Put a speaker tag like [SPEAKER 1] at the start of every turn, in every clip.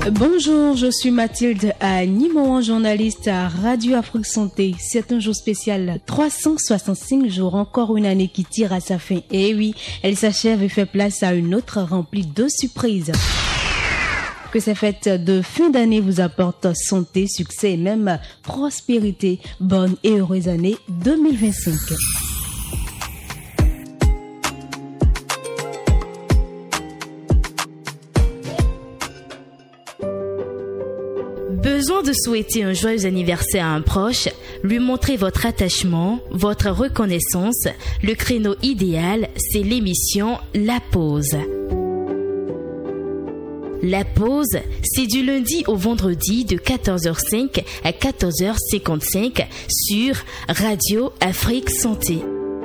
[SPEAKER 1] Bonjour, je suis Mathilde à Nimouan, journaliste à Radio Afrique Santé. C'est un jour spécial, 365 jours, encore une année qui tire à sa fin. Et oui, elle s'achève et fait place à une autre remplie de surprises. Que ces fêtes de fin d'année vous apportent santé, succès et même prospérité. Bonne et heureuse année 2025.
[SPEAKER 2] Besoin de souhaiter un joyeux anniversaire à un proche, lui montrer votre attachement, votre reconnaissance. Le créneau idéal, c'est l'émission La Pause. La Pause, c'est du lundi au vendredi de 14h05 à 14h55 sur Radio Afrique Santé.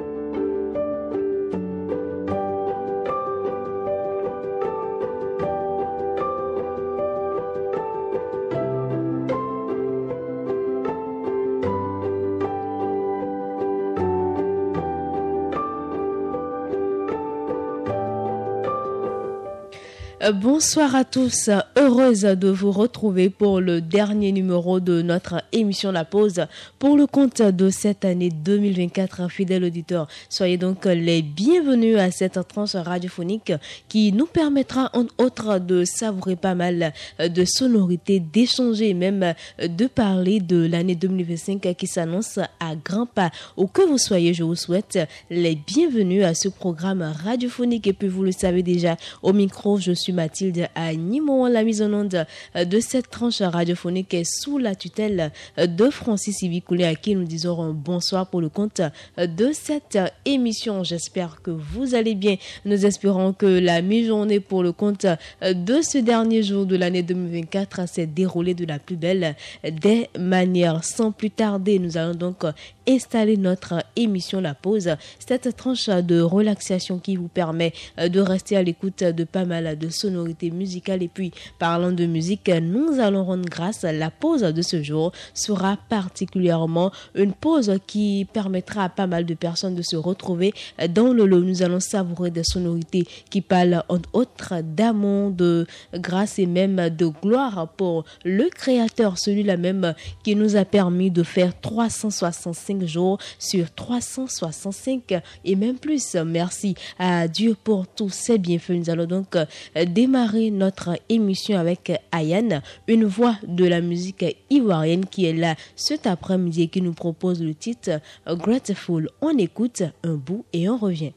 [SPEAKER 1] Bonsoir à tous, heureuse de vous retrouver pour le dernier numéro de notre émission La Pause pour le compte de cette année 2024. Fidèles auditeurs, soyez donc les bienvenus à cette tranche radiophonique qui nous permettra en outre de savourer pas mal de sonorités, d'échanger et même de parler de l'année 2025 qui s'annonce à grands pas. Où que vous soyez, je vous souhaite les bienvenus à ce programme radiophonique. Et puis vous le savez déjà, au micro, je suis Mathilde à Nimouan. La mise en onde de cette tranche radiophonique est sous la tutelle de Francis Ibicoulé, à qui nous disons un bonsoir pour le compte de cette émission. J'espère que vous allez bien. Nous espérons que la mi-journée pour le compte de ce dernier jour de l'année 2024 s'est déroulée de la plus belle des manières. Sans plus tarder, nous allons donc installer notre émission La Pause, cette tranche de relaxation qui vous permet de rester à l'écoute de pas mal de sonorités musicales. Et puis, parlant de musique, nous allons rendre grâce. La pause de ce jour sera particulièrement une pause qui permettra à pas mal de personnes de se retrouver dans le lot. Nous allons savourer des sonorités qui parlent entre autres d'amour, de grâce et même de gloire pour le Créateur, celui-là même qui nous a permis de faire 365 jours sur 365 et même plus. Merci à Dieu pour tous ses bienfaits. Nous allons donc démarrer notre émission avec Ayane, une voix de la musique ivoirienne qui est là cet après-midi et qui nous propose le titre Grateful. On écoute un bout et on revient.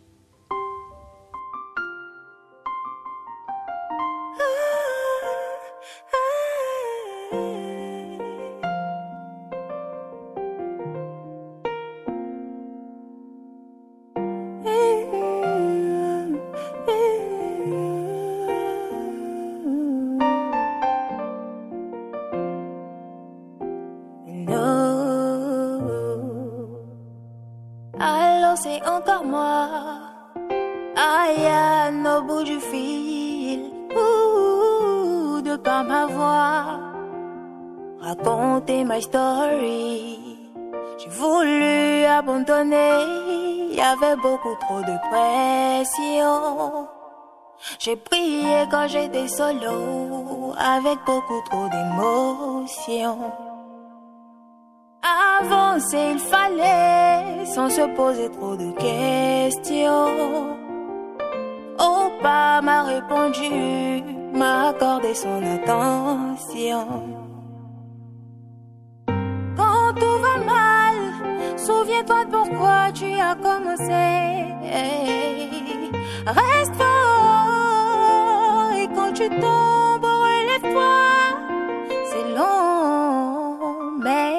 [SPEAKER 3] C'est encore moi, Ayane au bout du fil, de par ma voix, raconter ma story. J'ai voulu abandonner, y avait beaucoup trop de pression. J'ai prié quand j'étais solo, avec beaucoup trop d'émotions. Avancer il fallait, sans se poser trop de questions. Opa m'a répondu, m'a accordé son attention. Quand tout va mal, souviens-toi de pourquoi tu as commencé. Reste fort, et quand tu tombes, relève-toi. C'est long, mais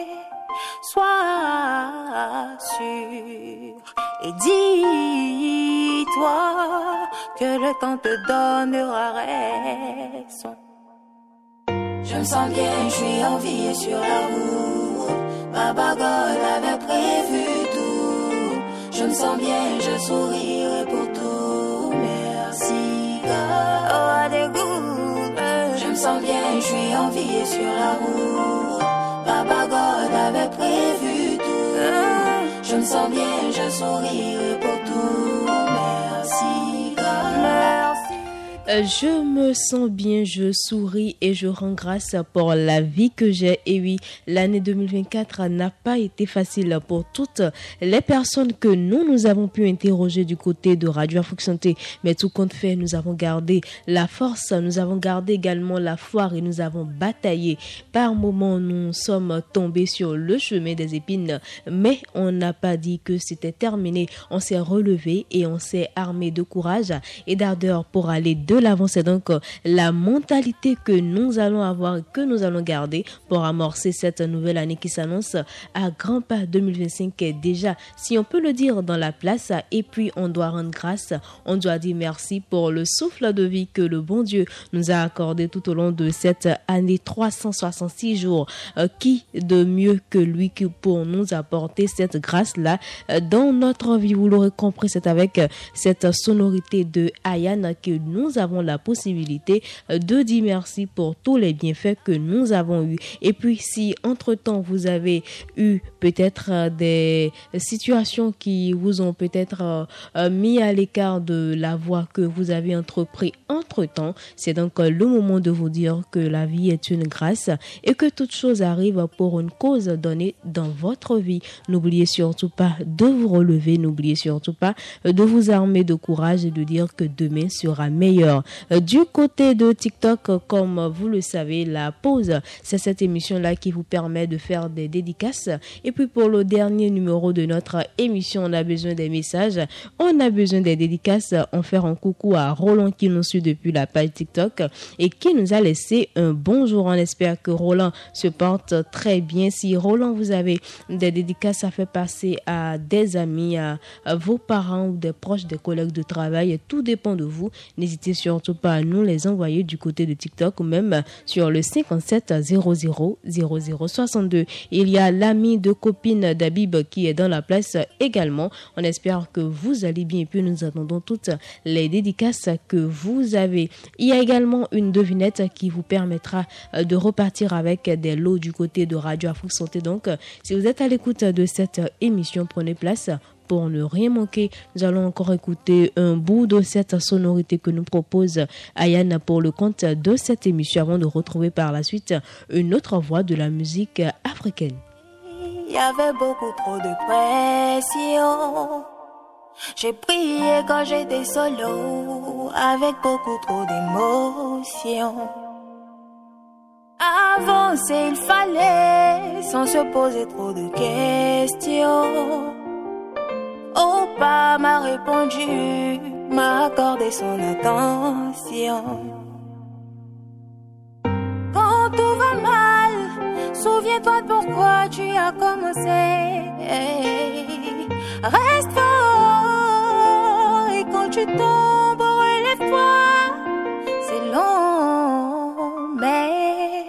[SPEAKER 3] sois sûr et dis-toi que le temps te donnera raison. Je me sens bien, je suis en vie sur la route. Papa God avait prévu tout. Je me sens bien, je sourirai pour tout. Merci God. Oh, des goûts. Je me sens bien, je suis en vie sur la route. Papa God avait prévu tout. Je me sens bien, je sourirai pour tout. Merci God. Merci.
[SPEAKER 1] Je me sens bien, je souris et je rends grâce pour la vie que j'ai. Et oui, l'année 2024 n'a pas été facile pour toutes les personnes que nous avons pu interroger du côté de Radio Afrique Santé. Mais tout compte fait, nous avons gardé la force, nous avons gardé également la foi et nous avons bataillé. Par moments, nous sommes tombés sur le chemin des épines, mais on n'a pas dit que c'était terminé. On s'est relevé et on s'est armé de courage et d'ardeur pour aller de l'avant. C'est donc la mentalité que nous allons avoir et que nous allons garder pour amorcer cette nouvelle année qui s'annonce à grands pas. 2025 est déjà, si on peut le dire, dans la place. Et puis on doit rendre grâce, on doit dire merci pour le souffle de vie que le bon Dieu nous a accordé tout au long de cette année 366 jours. Qui de mieux que lui pour nous apporter cette grâce-là dans notre vie? Vous l'aurez compris, c'est avec cette sonorité de Ayane que nous avons la possibilité de dire merci pour tous les bienfaits que nous avons eus. Et puis si entre-temps vous avez eu peut-être des situations qui vous ont peut-être mis à l'écart de la voie que vous avez entrepris entre-temps, c'est donc le moment de vous dire que la vie est une grâce et que toute chose arrive pour une cause donnée dans votre vie. N'oubliez surtout pas de vous relever, n'oubliez surtout pas de vous armer de courage et de dire que demain sera meilleur. Du côté de TikTok, comme vous le savez, la pause, c'est cette émission-là qui vous permet de faire des dédicaces. Et puis pour le dernier numéro de notre émission, on a besoin des messages, on a besoin des dédicaces. On fait un coucou à Roland qui nous suit depuis la page TikTok et qui nous a laissé un bonjour. On espère que Roland se porte très bien. Si Roland, vous avez des dédicaces à faire passer à des amis, à vos parents ou des proches, des collègues de travail, tout dépend de vous. N'hésitez surtout pas à nous les envoyer du côté de TikTok ou même sur le 57 00 00 62. Il y a l'ami de copine d'Habib qui est dans la place également. On espère que vous allez bien et puis nous attendons toutes les dédicaces que vous avez. Il y a également une devinette qui vous permettra de repartir avec des lots du côté de Radio Afrique Santé. Donc, si vous êtes à l'écoute de cette émission, prenez place pour ne rien manquer. Nous allons encore écouter un bout de cette sonorité que nous propose Ayane pour le compte de cette émission avant de retrouver par la suite une autre voix de la musique africaine.
[SPEAKER 3] Il y avait beaucoup trop de pression. J'ai prié quand j'étais solo, avec beaucoup trop d'émotions. Avancer il fallait, sans se poser trop de questions. Opa m'a répondu, m'a accordé son attention. Quand tout va mal, souviens-toi de pourquoi tu as commencé. Reste fort et quand tu tombes, relève-toi. C'est long, mais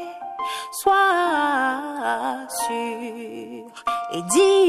[SPEAKER 3] sois sûr et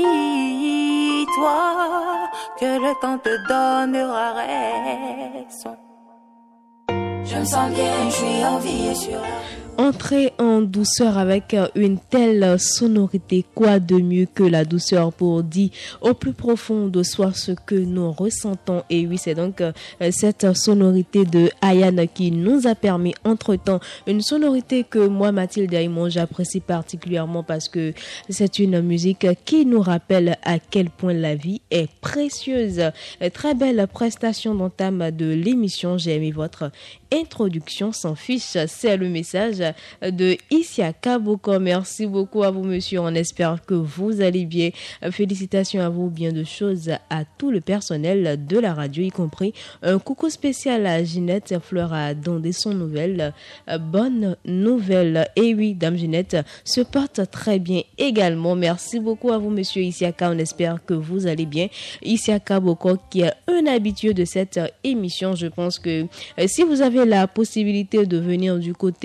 [SPEAKER 3] dis-toi que le temps te donnera raison. Je me sens bien, je suis en vie sur la...
[SPEAKER 1] Entrez en douceur avec une telle sonorité, quoi de mieux que la douceur pour dire au plus profond de soi ce que nous ressentons. Et oui, c'est donc cette sonorité de Ayane qui nous a permis entre-temps une sonorité que moi, Mathilde Aymon, j'apprécie particulièrement parce que c'est une musique qui nous rappelle à quel point la vie est précieuse. Très belle prestation d'entame de l'émission. J'ai aimé votre introduction sans fiche. C'est le message de Isiaka Boko. Merci beaucoup à vous, monsieur. On espère que vous allez bien. Félicitations à vous. Bien de choses à tout le personnel de la radio, y compris un coucou spécial à Ginette Fleur a donné son nouvelle. Bonne nouvelle. Et oui, Dame Ginette se porte très bien également. Merci beaucoup à vous, monsieur Isiaka. On espère que vous allez bien. Isiaka Boko, qui est un habitué de cette émission. Je pense que si vous avez la possibilité de venir du côté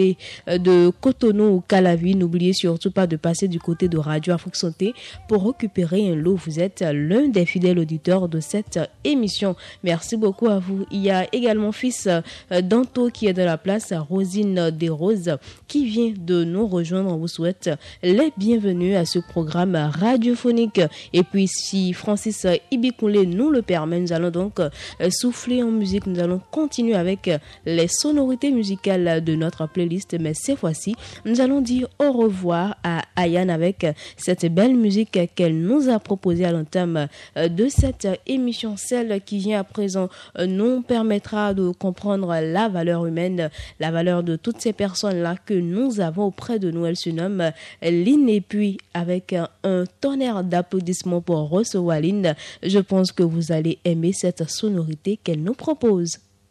[SPEAKER 1] de Cotonou ou Calavi. N'oubliez surtout pas de passer du côté de Radio Afrique Santé pour récupérer un lot. Vous êtes l'un des fidèles auditeurs de cette émission. Merci beaucoup à vous. Il y a également fils Danto qui est de la place, Rosine Desroses qui vient de nous rejoindre. On vous souhaite les bienvenus à ce programme radiophonique. Et puis si Francis Ibikoulé nous le permet, nous allons donc souffler en musique. Nous allons continuer avec les sonorités musicales de notre playlist, mais cette fois-ci, nous allons dire au revoir à Ayane avec cette belle musique qu'elle nous a proposée à l'entame de cette émission. Celle qui vient à présent nous permettra de comprendre la valeur humaine, la valeur de toutes ces personnes-là que nous avons auprès de nous. Elle se nomme Lynn, et puis avec un tonnerre d'applaudissements pour recevoir Lynn, je pense que vous allez aimer cette sonorité qu'elle nous propose.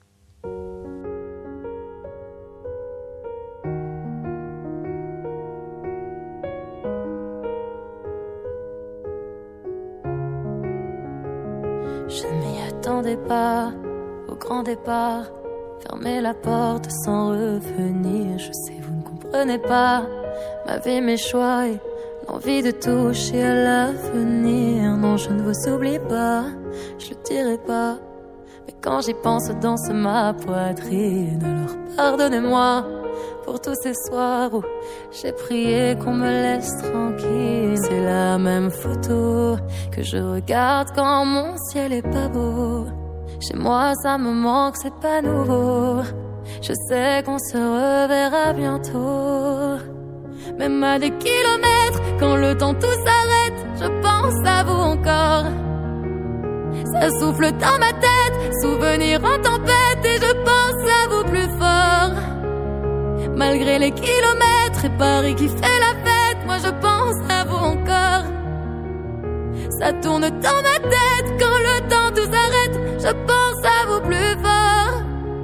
[SPEAKER 3] Je ne m'y attendais pas au grand départ. Fermer la porte sans revenir. Je sais, vous ne comprenez pas ma vie, mes choix et l'envie de toucher à l'avenir. Non, je ne vous oublie pas, je le dirai pas. Mais quand j'y pense, danse ma poitrine. Alors pardonnez-moi pour tous ces soirs où j'ai prié qu'on me laisse tranquille. C'est la même photo que je regarde quand mon ciel est pas beau. Chez moi ça me manque, c'est pas nouveau. Je sais qu'on se reverra bientôt. Même à des kilomètres, quand le temps tout s'arrête, je pense à vous encore. Ça souffle dans ma tête, souvenir en tempête, et je pense à vous plus fort. Malgré les kilomètres et Paris qui fait la fête, moi je pense à vous encore. Ça tourne dans ma tête quand le temps tout s'arrête, je pense à vous plus fort.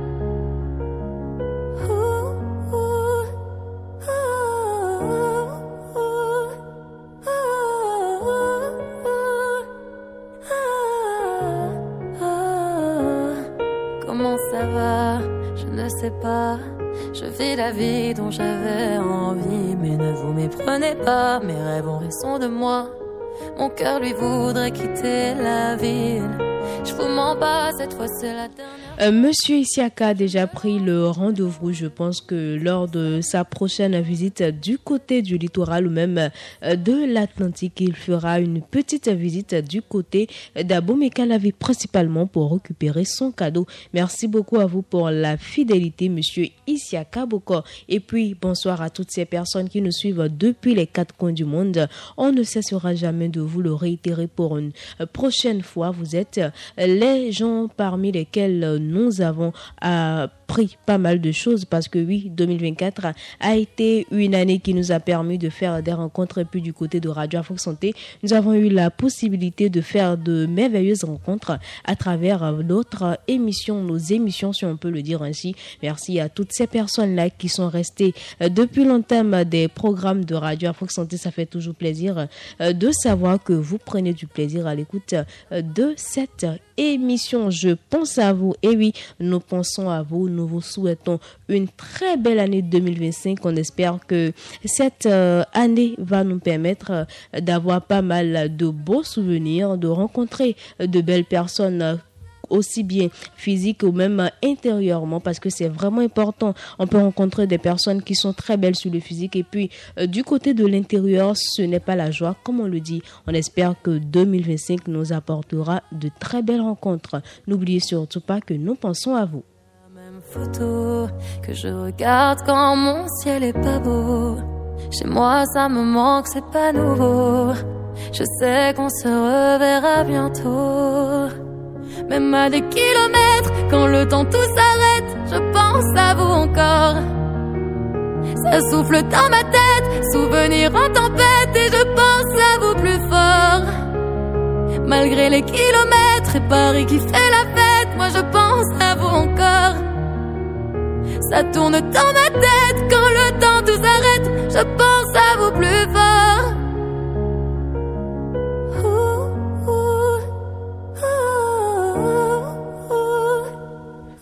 [SPEAKER 3] Comment ça va? Je ne sais pas. Je vis la vie dont j'avais envie, mais ne vous méprenez pas, mes rêves ont raison de moi. Mon cœur lui voudrait quitter la ville. Je vous mens pas, cette fois c'est la dernière.
[SPEAKER 1] Monsieur Isiaka a déjà pris le rendez-vous. Je pense que lors de sa prochaine visite du côté du littoral ou même de l'Atlantique, il fera une petite visite du côté d'Abomey-Calavi, principalement pour récupérer son cadeau. Merci beaucoup à vous pour la fidélité, monsieur Isiaka Bokor. Et puis, bonsoir à toutes ces personnes qui nous suivent depuis les quatre coins du monde. On ne cessera jamais de vous le réitérer pour une prochaine fois. Vous êtes les gens parmi lesquels nous avons appris pas mal de choses, parce que oui, 2024 a été une année qui nous a permis de faire des rencontres. Et puis du côté de Radio Afrique Santé, nous avons eu la possibilité de faire de merveilleuses rencontres à travers notre émission, nos émissions si on peut le dire ainsi. Merci à toutes ces personnes-là qui sont restées depuis l'entame des programmes de Radio Afrique Santé. Ça fait toujours plaisir de savoir que vous prenez du plaisir à l'écoute de cette émission. Je pense à vous, et oui, nous pensons à vous. Nous vous souhaitons une très belle année 2025. On espère que cette année va nous permettre d'avoir pas mal de beaux souvenirs, de rencontrer de belles personnes, aussi bien physique ou même intérieurement, parce que c'est vraiment important. On peut rencontrer des personnes qui sont très belles sur le physique, et puis du côté de l'intérieur, ce n'est pas la joie, comme on le dit. On espère que 2025 nous apportera de très belles rencontres. N'oubliez surtout pas que nous pensons à vous.
[SPEAKER 3] La même photo que je regarde quand mon ciel est pas beau. Chez moi ça me manque, c'est pas nouveau. Je sais qu'on se reverra bientôt. Même à des kilomètres, quand le temps tout s'arrête, je pense à vous encore. Ça souffle dans ma tête, souvenir en tempête, et je pense à vous plus fort. Malgré les kilomètres et Paris qui fait la fête, moi je pense à vous encore. Ça tourne dans ma tête, quand le temps tout s'arrête, je pense à vous plus fort.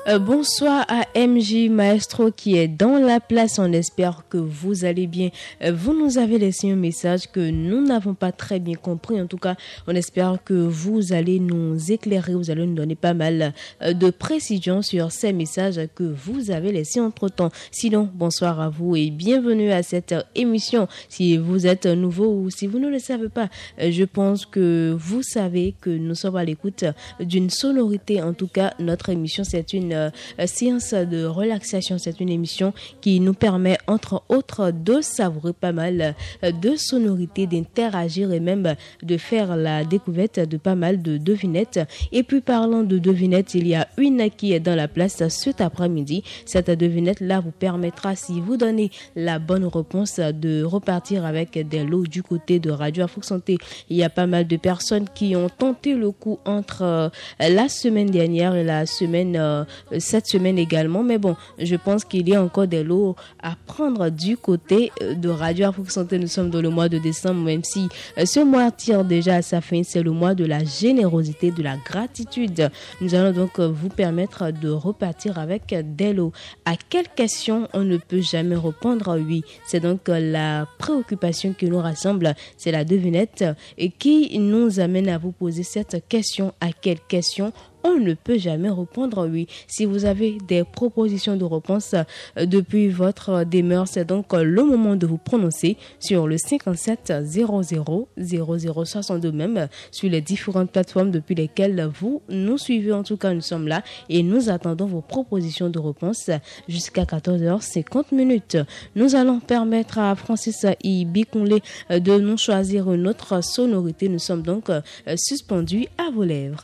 [SPEAKER 1] Bonsoir à MJ Maestro qui est dans la place. On espère que vous allez bien. Vous nous avez laissé un message que nous n'avons pas très bien compris. En tout cas, on espère que vous allez nous éclairer. Vous allez nous donner pas mal de précisions sur ces messages que vous avez laissés entre-temps. Sinon, bonsoir à vous et bienvenue à cette émission. Si vous êtes nouveau ou si vous ne le savez pas, je pense que vous savez que nous sommes à l'écoute d'une sonorité. En tout cas, notre émission, c'est une séance de relaxation. C'est une émission qui nous permet, entre autres, de savourer pas mal de sonorités, d'interagir et même de faire la découverte de pas mal de devinettes. Et puis, parlant de devinettes, il y a une qui est dans la place cet après-midi. Cette devinette-là vous permettra, si vous donnez la bonne réponse, de repartir avec des lots du côté de Radio Afrique Santé. Il y a pas mal de personnes qui ont tenté le coup entre la semaine dernière et cette semaine également, mais bon, je pense qu'il y a encore des lots à prendre du côté de Radio Afrique Santé. Nous sommes dans le mois de décembre, même si ce mois tire déjà à sa fin. C'est le mois de la générosité, de la gratitude. Nous allons donc vous permettre de repartir avec des lots. À quelle question on ne peut jamais répondre oui? C'est donc la préoccupation qui nous rassemble, c'est la devinette et qui nous amène à vous poser cette question. À quelle question on ne peut jamais répondre oui? Si vous avez des propositions de réponse depuis votre demeure, c'est donc le moment de vous prononcer sur le 57 00 0062, même sur les différentes plateformes depuis lesquelles vous nous suivez. En tout cas, nous sommes là et nous attendons vos propositions de réponse jusqu'à 14h50. Nous allons permettre à Francis Ibikunle de nous choisir une autre sonorité. Nous sommes donc suspendus à vos lèvres.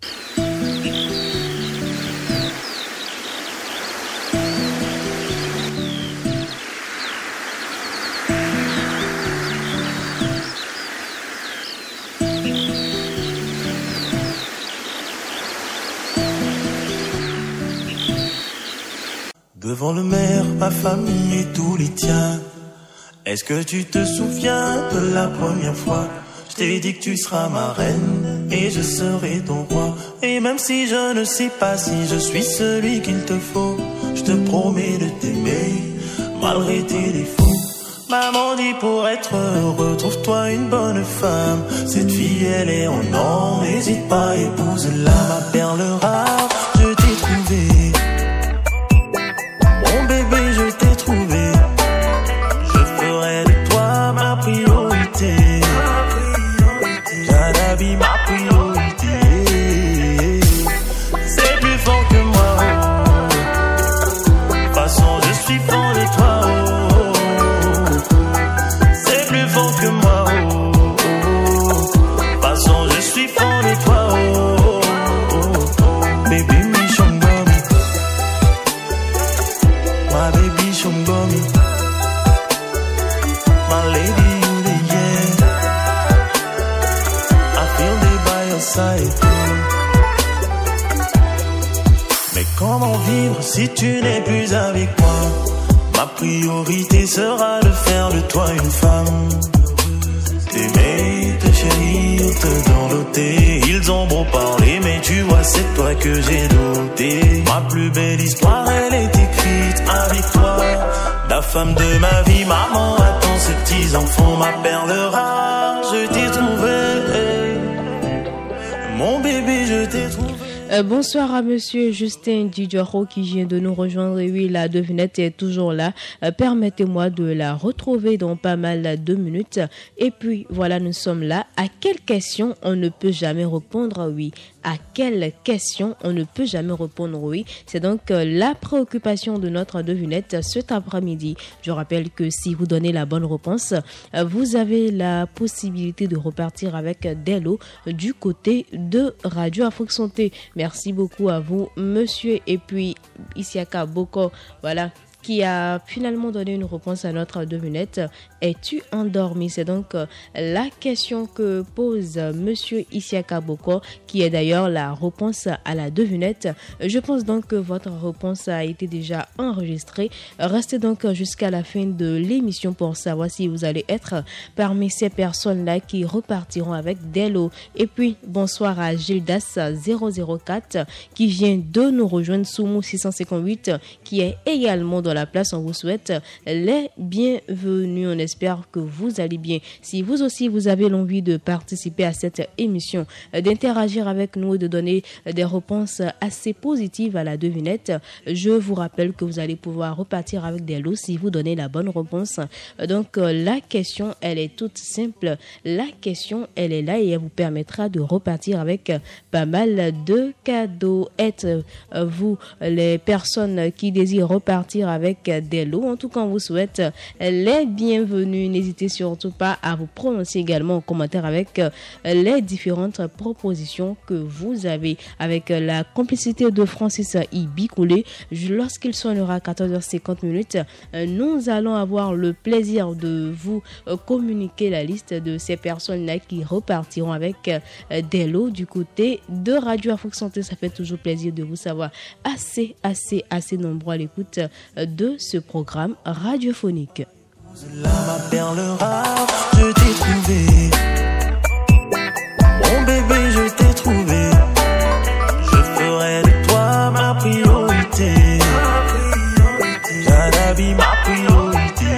[SPEAKER 4] Devant le maire, ma famille et tous les tiens. Est-ce que tu te souviens de la première fois? Je t'ai dit que tu seras ma reine et je serai ton roi. Et même si je ne sais pas si je suis celui qu'il te faut, je te promets de t'aimer malgré tes défauts. Maman dit pour être heureux, trouve-toi une bonne femme. Cette fille elle est en or, n'hésite pas, épouse-la. Ma perle rare, je t'ai trouvé. Mon bébé, je t'ai trouvé. Je ferai de toi ma priorité. Jadabi, ma priorité. C'est plus fort que moi. De toute façon, je suis fort de toi. C'est plus fort que moi. De toute façon, je suis fort de toi. Baby, me shongomi. My baby shongomi. My lady, you the yeah. I feel day by your side. Mais comment vivre si tu n'es plus avec moi? Ma priorité sera de faire de toi une femme. T'aimer, te chérir, te dorloter. Ils ont beau parler, mais tu vois, c'est toi que j'ai doté. Ma plus belle histoire, elle est écrite avec toi. La femme de ma vie, maman attend ses petits enfants. Ma perle rare, je t'ai trouvé. Mon bébé, je t'ai trouvé.
[SPEAKER 1] Bonsoir à monsieur Justin Didjoro qui vient de nous rejoindre. Et oui, la devinette est toujours là. Permettez-moi de la retrouver dans pas mal de minutes. Et puis, voilà, nous sommes là. À quelle question on ne peut jamais répondre oui? À quelle question on ne peut jamais répondre oui? C'est donc la préoccupation de notre devinette cet après-midi. Je rappelle que si vous donnez la bonne réponse, vous avez la possibilité de repartir avec des lots du côté de Radio Afrique Santé. Merci beaucoup à vous, monsieur. Et puis, Isiaka Boko, voilà, qui a finalement donné une réponse à notre devinette. Es-tu endormi? C'est donc la question que pose Monsieur Isiaka Boko, qui est d'ailleurs la réponse à la devinette. Je pense donc que votre réponse a été déjà enregistrée. Restez donc jusqu'à la fin de l'émission pour savoir si vous allez être parmi ces personnes-là qui repartiront avec des lots. Et puis, bonsoir à Gildas 004 qui vient de nous rejoindre, Soumou 658 qui est également dans la place. On vous souhaite les bienvenus. On espère que vous allez bien. Si vous aussi vous avez l'envie de participer à cette émission, d'interagir avec nous et de donner des réponses assez positives à la devinette, je vous rappelle que vous allez pouvoir repartir avec des lots si vous donnez la bonne réponse. Donc la question, elle est toute simple. La question, elle est là et elle vous permettra de repartir avec pas mal de cadeaux. Êtes-vous les personnes qui désirent repartir avec des lots? En tout cas, on vous souhaite les bienvenus. N'hésitez surtout pas à vous prononcer également en commentaire avec les différentes propositions que vous avez. Avec la complicité de Francis Ibikoulé, lorsqu'il sonnera 14h50, nous allons avoir le plaisir de vous communiquer la liste de ces personnes-là qui repartiront avec des lots du côté de Radio Afrique Santé. Ça fait toujours plaisir de vous savoir assez nombreux à l'écoute de ce programme radiophonique.
[SPEAKER 4] Là, ma perle rare, je t'ai trouvé. Mon bébé, je t'ai trouvé. Je ferai de toi ma priorité. Jadabi, ma priorité.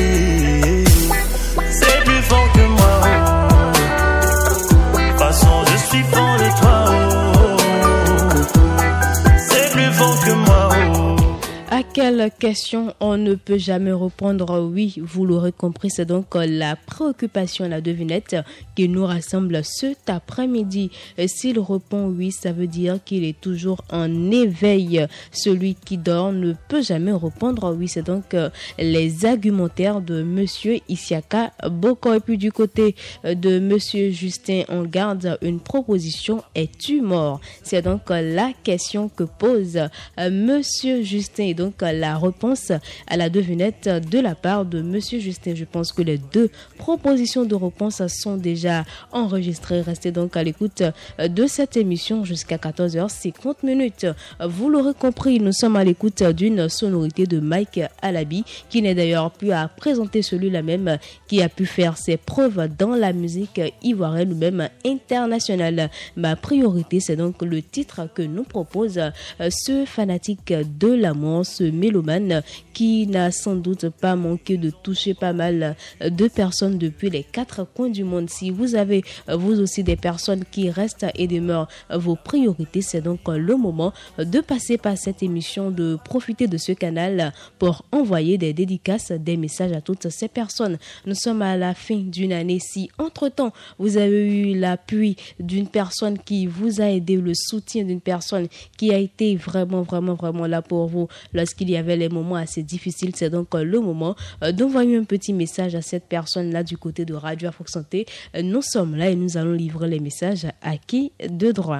[SPEAKER 4] C'est plus fort que moi. De toute façon, je suis fort de toi. C'est plus fort que moi.
[SPEAKER 1] À quelle question on ne peut jamais répondre oui, vous l'aurez compris, c'est donc la préoccupation, la devinette qui nous rassemble cet après-midi. S'il répond oui, ça veut dire qu'il est toujours en éveil. Celui qui dort ne peut jamais répondre oui, c'est donc les argumentaires de Monsieur Isiaka Boko. Et puis du côté de Monsieur Justin, on garde une proposition, es-tu mort? C'est donc la question que pose Monsieur Justin. Et donc la réponse à la devinette de la part de Monsieur Justin. Je pense que les deux propositions de réponse sont déjà enregistrées. Restez donc à l'écoute de cette émission jusqu'à 14h50. Vous l'aurez compris, nous sommes à l'écoute d'une sonorité de Mike Alabi, qui n'est d'ailleurs plus à présenter, celui-là même qui a pu faire ses preuves dans la musique ivoirienne ou même internationale. Ma priorité, c'est donc le titre que nous propose ce fanatique de l'amour, ce mélomane qui n'a sans doute pas manqué de toucher pas mal de personnes depuis les quatre coins du monde. Si vous avez vous aussi des personnes qui restent et demeurent vos priorités, c'est donc le moment de passer par cette émission, de profiter de ce canal pour envoyer des dédicaces, des messages à toutes ces personnes. Nous sommes à la fin d'une année. Si entre-temps vous avez eu l'appui d'une personne qui vous a aidé, le soutien d'une personne qui a été vraiment là pour vous lorsqu'il y avait les moments assez difficiles, c'est donc le moment d'envoyer un petit message à cette personne-là du côté de Radio Afrique Santé. Nous sommes là et nous allons livrer les messages à qui de droit.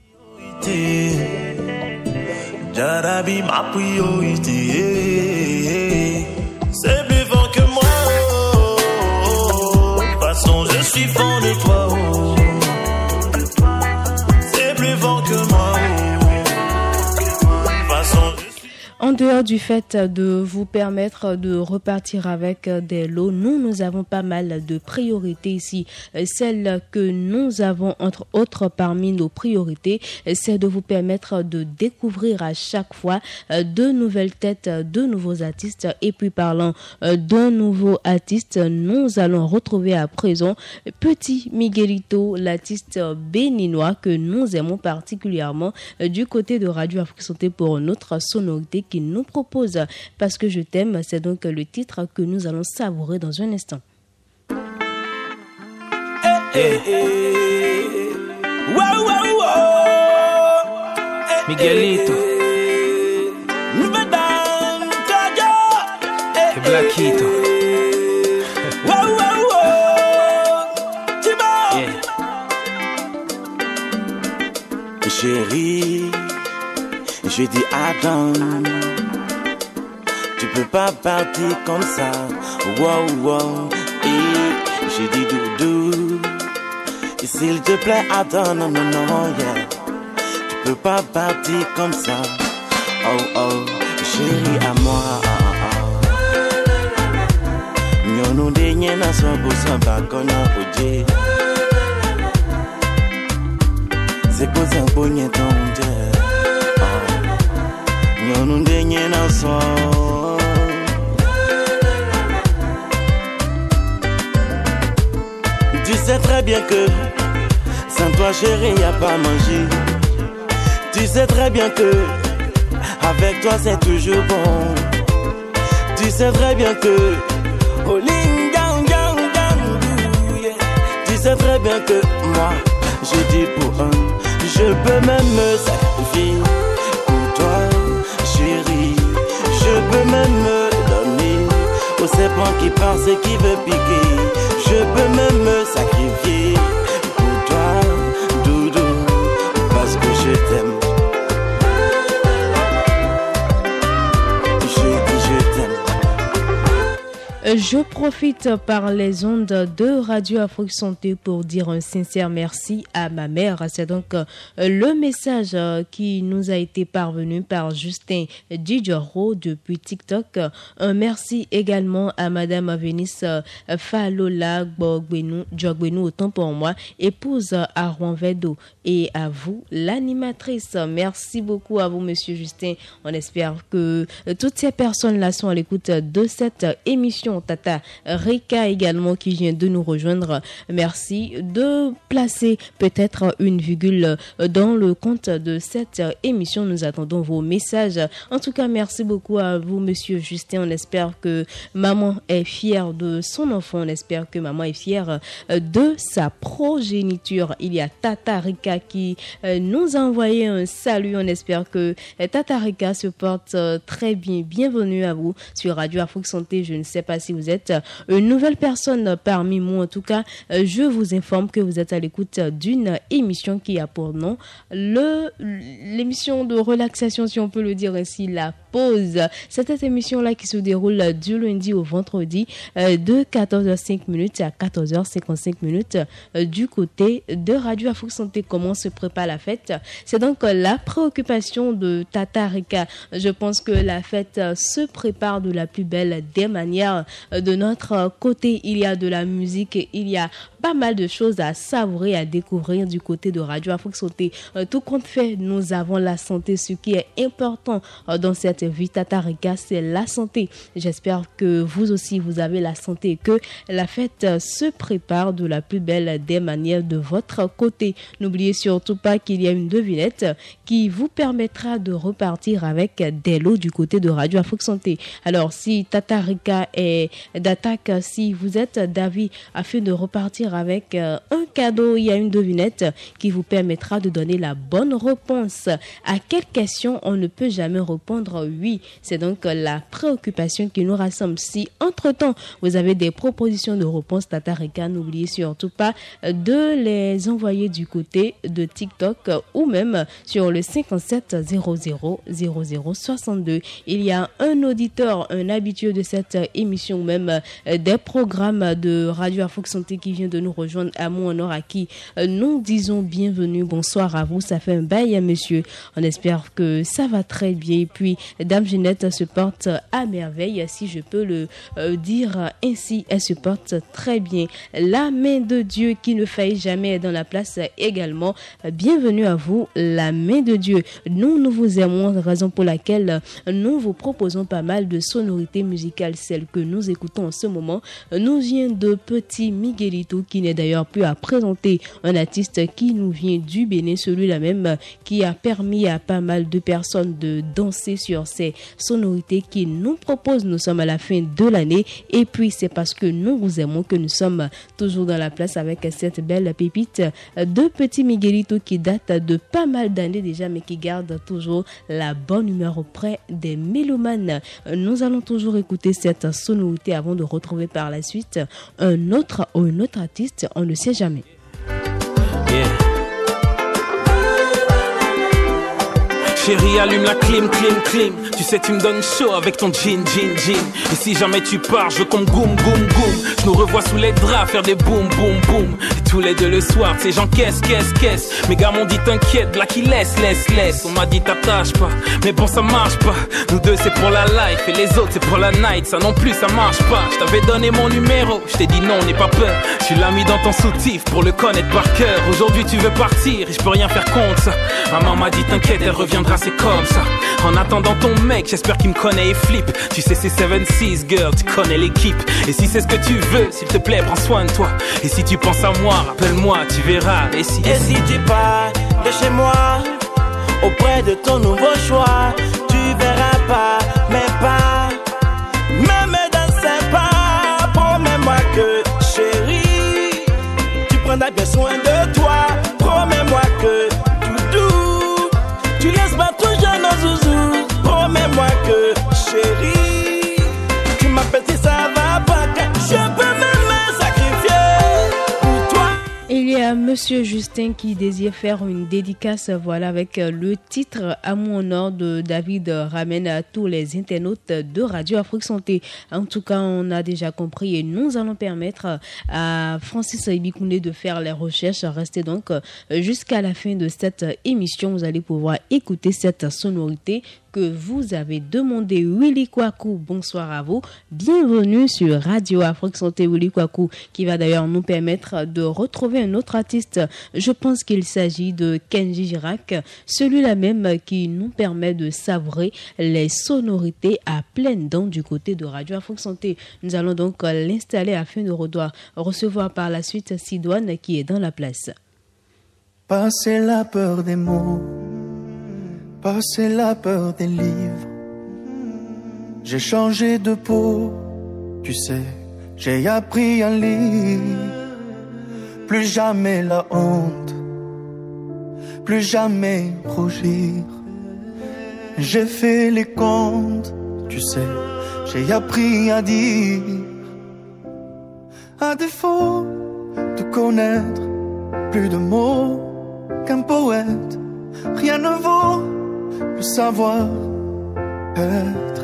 [SPEAKER 4] Jarabi, ma priorité. C'est plus fort que moi. De toute façon, je suis fort de toi. C'est plus fort que moi.
[SPEAKER 1] En dehors du fait de vous permettre de repartir avec des lots, nous avons pas mal de priorités ici. Celle que nous avons entre autres parmi nos priorités, c'est de vous permettre de découvrir à chaque fois de nouvelles têtes, de nouveaux artistes. Et puis parlant d'un nouveau artiste, nous allons retrouver à présent Petit Miguelito, l'artiste béninois que nous aimons particulièrement du côté de Radio Afrique Santé pour notre sonorité qui nous propose Parce que je t'aime. C'est donc le titre que nous allons savourer dans un instant.
[SPEAKER 5] Miguelito et Blackito.
[SPEAKER 6] Chérie, je dis attends.
[SPEAKER 4] Tu peux pas partir comme ça. Wow, wow. Et j'ai dit doudou. Et s'il te plaît, attends, non, non, non, yeah. Tu peux pas partir comme ça. Oh, oh, chérie à moi. Nyono de nyena so bosa bakona oje. C'est pour ça qu'on y est tombé. Nyono de nyena so. Tu sais très bien que sans toi chérie y'a pas manger. Tu sais très bien que avec toi c'est toujours bon. Tu sais très bien que oh ling gang gang gang yeah. Tu sais très bien que moi je dis pour un, je peux même me sacrifier pour toi chérie. Je peux même me donner au serpent qui pense et qui veut piquer. Je peux même me sacrifier pour toi doudou parce que je t'aime.
[SPEAKER 1] Je profite par les ondes de Radio Afrique Santé pour dire un sincère merci à ma mère. C'est donc le message qui nous a été parvenu par Justin Djidjoro depuis TikTok. Un merci également à Madame Vénice Falola Djogbenu, autant pour moi, épouse à Rouenvedo, et à vous, l'animatrice. Merci beaucoup à vous, Monsieur Justin. On espère que toutes ces personnes-là sont à l'écoute de cette émission. Tata Rika également qui vient de nous rejoindre. Merci de placer peut-être une virgule dans le compte de cette émission. Nous attendons vos messages. En tout cas, merci beaucoup à vous, Monsieur Justin. On espère que maman est fière de son enfant. On espère que maman est fière de sa progéniture. Il y a Tata Rika qui nous a envoyé un salut. On espère que Tata Rika se porte très bien. Bienvenue à vous sur Radio Afrique Santé. Je ne sais pas si vous êtes une nouvelle personne parmi nous. En tout cas, je vous informe que vous êtes à l'écoute d'une émission qui a pour nom l'émission de relaxation, si on peut le dire ainsi, la pause. C'est cette émission-là qui se déroule du lundi au vendredi de 14h05 à 14h55 du côté de Radio Afrique Santé. Comment se prépare la fête? C'est donc la préoccupation de Tata Rika. Je pense que la fête se prépare de la plus belle des manières. De notre côté, il y a de la musique, il y a pas mal de choses à savourer, à découvrir du côté de Radio Afrique Santé. Tout compte fait, nous avons la santé. Ce qui est important dans cette vie, Tata Rika, c'est la santé. J'espère que vous aussi, vous avez la santé et que la fête se prépare de la plus belle des manières de votre côté. N'oubliez surtout pas qu'il y a une devinette qui vous permettra de repartir avec des lots du côté de Radio Afrique Santé. Alors, si Tata Rika est d'attaque, si vous êtes d'avis afin de repartir avec un cadeau, il y a une devinette qui vous permettra de donner la bonne réponse. À quelle question on ne peut jamais répondre oui? C'est donc la préoccupation qui nous rassemble. Si entre-temps, vous avez des propositions de réponse, Tata Rika, n'oubliez surtout pas de les envoyer du côté de TikTok ou même sur le 57 00 00 62. Il y a un auditeur, un habitué de cette émission, même des programmes de Radio Afrique Santé qui vient de nous rejoindre, à mon honneur, à qui nous disons bienvenue, bonsoir à vous. Ça fait un bail, monsieur. On espère que ça va très bien. Et puis, Dame Ginette se porte à merveille, si je peux le dire ainsi. Elle se porte très bien. La main de Dieu qui ne faillit jamais est dans la place également. Bienvenue à vous, la main de Dieu. Nous vous aimons, raison pour laquelle nous vous proposons pas mal de sonorités musicales. Celle que nous écoutons en ce moment nous vient de Petit Miguelito, qui n'est d'ailleurs plus à présenter, un artiste qui nous vient du Bénin, celui-là même qui a permis à pas mal de personnes de danser sur ces sonorités qu'il nous propose. Nous sommes à la fin de l'année et puis c'est parce que nous vous aimons que nous sommes toujours dans la place avec cette belle pépite de Petit Miguelito qui date de pas mal d'années déjà, mais qui garde toujours la bonne humeur auprès des mélomanes. Nous allons toujours écouter cette sonorité avant de retrouver par la suite un autre ou une autre artiste, on ne sait jamais.
[SPEAKER 4] Yeah.
[SPEAKER 5] Chérie, allume la clim. Tu sais, tu me donnes chaud avec ton jean. Et si jamais tu pars, je veux qu'on goum. Je nous revois sous les draps faire des boum. Et tous les deux le soir, ces gens qu'est-ce. Mes gars m'ont dit t'inquiète, là qui laisse. On m'a dit t'attache pas, mais bon ça marche pas. Nous deux c'est pour la life et les autres c'est pour la night. Ça non plus ça marche pas. Je t'avais donné mon numéro, je t'ai dit non, n'aie pas peur. Tu l'as mis dans ton soutif pour le connaître par cœur. Aujourd'hui tu veux partir et je peux rien faire contre ça. Maman m'a dit t'inquiète, elle reviendra, c'est comme ça. En attendant ton mec, j'espère qu'il me connaît et flippe. Tu sais c'est 7-6 girl, tu connais l'équipe. Et si c'est ce que tu veux, s'il te plaît prends soin de toi. Et si tu penses à moi, rappelle-moi, tu verras. Et si
[SPEAKER 4] tu pars de chez moi, auprès de ton nouveau choix, tu verras pas mes pas, même dans ses pas. Promets-moi que chérie, tu prendras bien soin de toi. Promets-moi que doudou, tu laisses pas toujours nos zouzous. Promets-moi que chérie, tu m'appelles si ça va pas, je peux même sacrifier pour toi.
[SPEAKER 1] Il y a Monsieur Justin qui désire faire une dédicace, voilà, avec le titre À mon honneur de David ramène à tous les internautes de Radio Afrique Santé. En tout cas, on a déjà compris et nous allons permettre à Francis Ibikoundé de faire les recherches. Restez donc jusqu'à la fin de cette émission. Vous allez pouvoir écouter cette sonorité que vous avez demandé. Willy Kwaku, bonsoir à vous. Bienvenue sur Radio Afrique Santé. Willy Kwaku qui va d'ailleurs nous permettre de retrouver un autre artiste. Je pense qu'il s'agit de Kenji Girac, celui-là même qui nous permet de savourer les sonorités à pleines dents du côté de Radio Afrique Santé. Nous allons donc l'installer afin de recevoir par la suite Sidoine qui est dans la place.
[SPEAKER 6] Passer la peur des mots, passer la peur des livres. J'ai changé de peau, tu sais, j'ai appris à lire. Plus jamais la honte, plus jamais rougir. J'ai fait les comptes, tu sais, j'ai appris à dire. À défaut de connaître plus de mots qu'un poète, rien ne vaut le savoir être.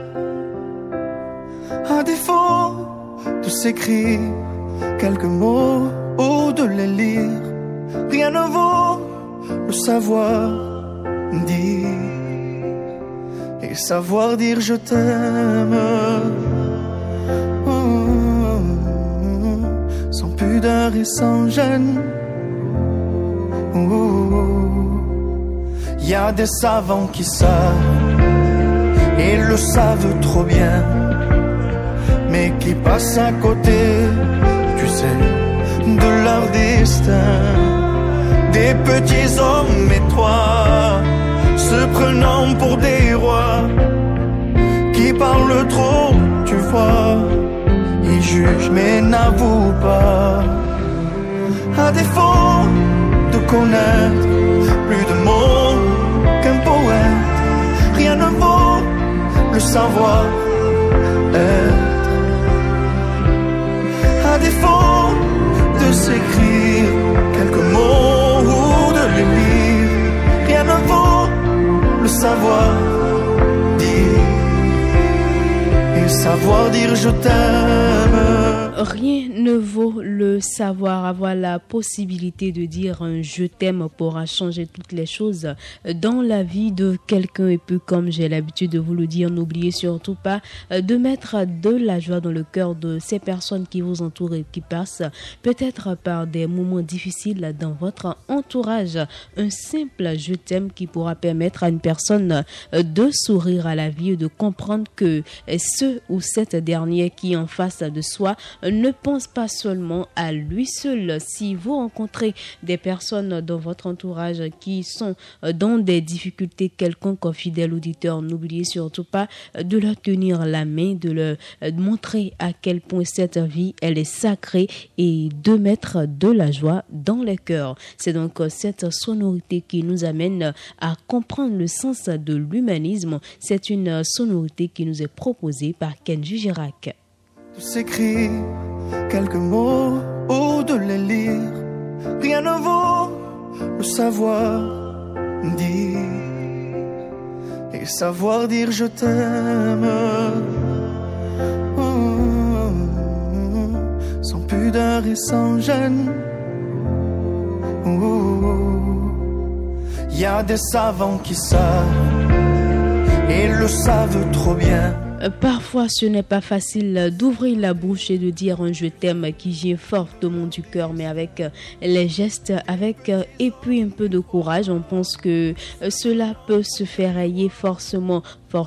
[SPEAKER 6] À défaut de s'écrire quelques mots ou de les lire, rien ne vaut le savoir dire. Et savoir dire je t'aime, sans pudeur et sans gêne. Y a des savants qui savent et le savent trop bien, mais qui passent à côté, tu sais, de leur destin. Des petits hommes étroits se prenant pour des rois, qui parlent trop, tu vois. Ils jugent mais n'avouent pas. À défaut de connaître plus de mots qu'un poète, rien ne vaut le savoir être. À défaut de s'écrire quelques mots ou de les lire, rien ne vaut le savoir dire. Et savoir dire je t'aime.
[SPEAKER 1] Rien ne vaut le savoir. Avoir la possibilité de dire un je t'aime pourra changer toutes les choses dans la vie de quelqu'un. Et puis, comme j'ai l'habitude de vous le dire, n'oubliez surtout pas de mettre de la joie dans le cœur de ces personnes qui vous entourent et qui passent peut-être par des moments difficiles dans votre entourage. Un simple je t'aime qui pourra permettre à une personne de sourire à la vie et de comprendre que ce ou cette dernière qui est en face de soi ne pense pas seulement à lui seul. Si vous rencontrez des personnes dans votre entourage qui sont dans des difficultés quelconques, fidèles auditeurs, n'oubliez surtout pas de leur tenir la main, de leur montrer à quel point cette vie, elle est sacrée et de mettre de la joie dans les cœurs. C'est donc cette sonorité qui nous amène à comprendre le sens de l'humanisme. C'est une sonorité qui nous est proposée par Kenji Girac.
[SPEAKER 6] De s'écrire quelques mots ou de les lire, rien ne vaut le savoir dire. et savoir dire je t'aime. Sans pudeur et sans gêne. Y a des savants qui savent et le savent trop bien.
[SPEAKER 1] Parfois, ce n'est pas facile d'ouvrir la bouche et de dire un je t'aime qui vient fortement du cœur, mais avec les gestes, et puis un peu de courage, on pense que cela peut se faire. Ayez forcément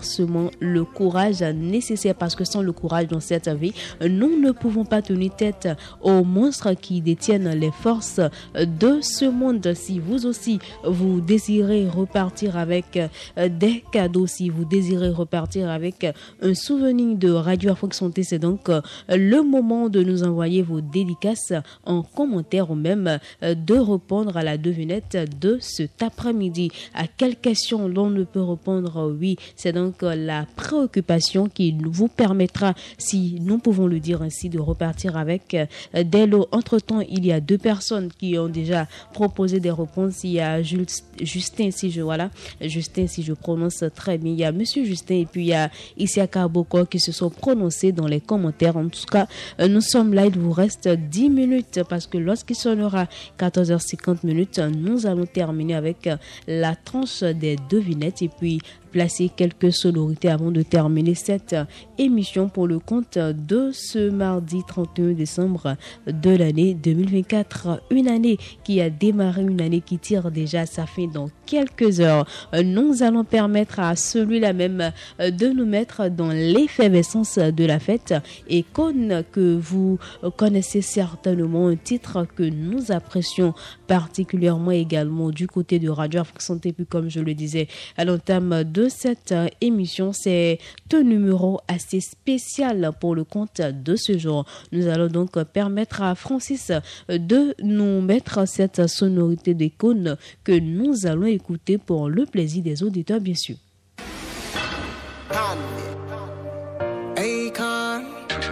[SPEAKER 1] le courage nécessaire, parce que sans le courage dans cette vie, nous ne pouvons pas tenir tête aux monstres qui détiennent les forces de ce monde. Si vous aussi, vous désirez repartir avec des cadeaux, si vous désirez repartir avec un souvenir de Radio Afrique Santé, c'est donc le moment de nous envoyer vos dédicaces en commentaire ou même de répondre à la devinette de cet après-midi. À quelle question l'on ne peut répondre oui, c'est donc la préoccupation qui vous permettra, si nous pouvons le dire ainsi, de repartir avec des lots. Entre-temps, il y a deux personnes qui ont déjà proposé des réponses. Il y a Justin, si je prononce très bien. Il y a Monsieur Justin et puis il y a Isiaka Boko qui se sont prononcés dans les commentaires. En tout cas, nous sommes là. Il vous reste 10 minutes parce que lorsqu'il sonnera 14h50, nous allons terminer avec la tranche des devinettes et puis placer quelques sonorités avant de terminer cette émission pour le compte de ce mardi 31 décembre de l'année 2024. Une année qui a démarré, une année qui tire déjà sa fin dans quelques heures. Nous allons permettre à celui-là même de nous mettre dans l'effervescence de la fête. Et Cône, que vous connaissez certainement, un titre que nous apprécions particulièrement également du côté de Radio Afrique Santé. Puis comme je le disais à l'entame de cette émission, c'est un numéro assez spécial pour le compte de ce jour. Nous allons donc permettre à Francis de nous mettre cette sonorité des cônes que nous allons écouter pour le plaisir des auditeurs, bien sûr.
[SPEAKER 7] Akon.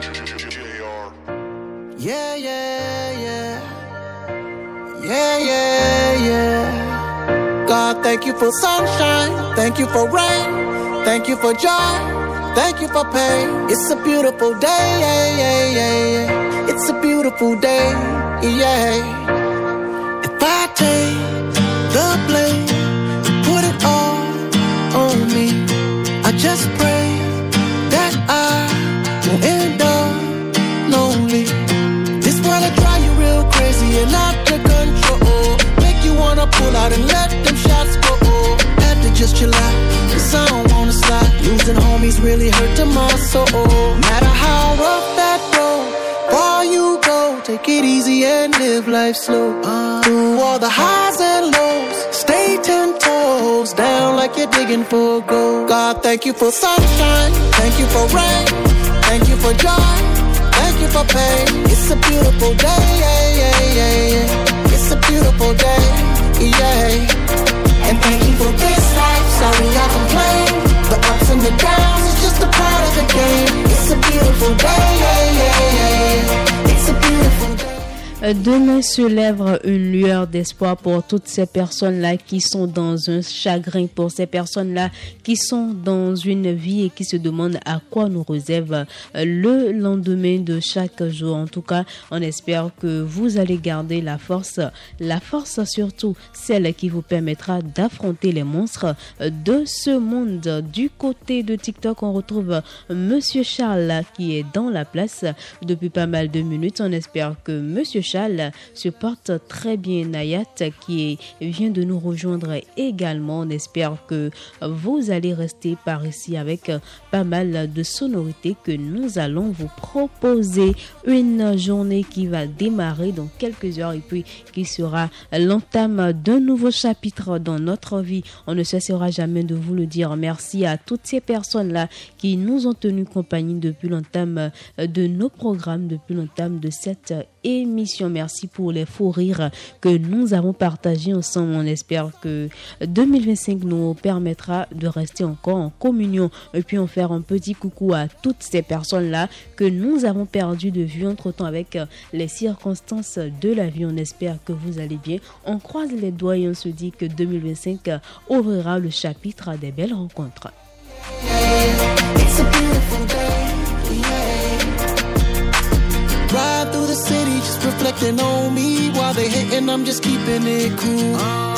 [SPEAKER 7] Yeah, yeah, yeah. Yeah, yeah, yeah. God, thank you for sunshine. Thank you for rain. Thank you for joy. Thank you for pain. It's a beautiful day, yeah, yeah, yeah, yeah. It's a beautiful day, yeah. If I take the blame, put it all on me, I just pray that I won't end up lonely. This world will drive you real crazy and out of control. Make you wanna pull out and let them shots go. Had to just chill out, 'cause I don't wanna slide. Losing homies really hurt to my soul. Matter how rough that road, far you go, take it easy and live life slow. Through all the highs and lows, stay 10 toes down like you're digging for gold. God, thank you for sunshine, thank you for rain, thank you for joy, thank you for pain. It's a beautiful day, yeah, yeah, yeah, yeah. It's a beautiful day, yeah. And thank you for this life, sorry I complain. The ups and the downs is just a part of the game. It's a beautiful day, yeah, yeah, yeah. It's a beautiful day.
[SPEAKER 1] Demain se lève une lueur d'espoir pour toutes ces personnes-là qui sont dans un chagrin, pour ces personnes-là qui sont dans une vie et qui se demandent à quoi nous réserve le lendemain de chaque jour. En tout cas, on espère que vous allez garder la force surtout celle qui vous permettra d'affronter les monstres de ce monde. Du côté de TikTok, on retrouve Monsieur Charles qui est dans la place depuis pas mal de minutes. On espère que Monsieur Charles se porte très bien. Nayat qui vient de nous rejoindre également. On espère que vous allez rester par ici avec pas mal de sonorités que nous allons vous proposer. Une journée qui va démarrer dans quelques heures et puis qui sera l'entame d'un nouveau chapitre dans notre vie. On ne cessera jamais de vous le dire. Merci à toutes ces personnes-là qui nous ont tenu compagnie depuis l'entame de nos programmes, depuis l'entame de cette émission. Merci pour les fous rires que nous avons partagés ensemble. On espère que 2025 nous permettra de rester encore en communion et puis on faire un petit coucou à toutes ces personnes-là que nous avons perdu de vue entre-temps avec les circonstances de la vie. On espère que vous allez bien. On croise les doigts et on se dit que 2025 ouvrira le chapitre des belles rencontres.
[SPEAKER 7] It's a beautiful day, yeah. Ride through the city, just reflecting on me. While they hating, I'm just keeping it cool.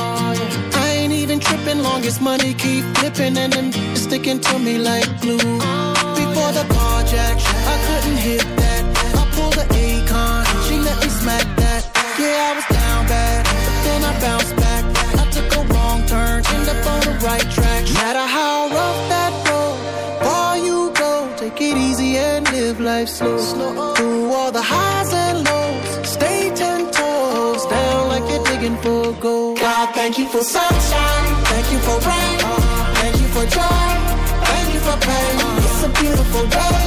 [SPEAKER 7] I ain't even tripping, long as money keep flipping and then sticking to me like glue. Before the project, I couldn't hit that. I pulled the Akon, she let me smack that. Yeah, I was down bad, but then I bounced back. I took a wrong turn, ended up on the right track. No matter how rough that road, far you go, take it easy and live life slow. Through all the highs and lows, stay 10 toes down like you're digging for gold. God, thank you for sunshine, thank you for rain, thank you for joy, thank you for pain. It's a beautiful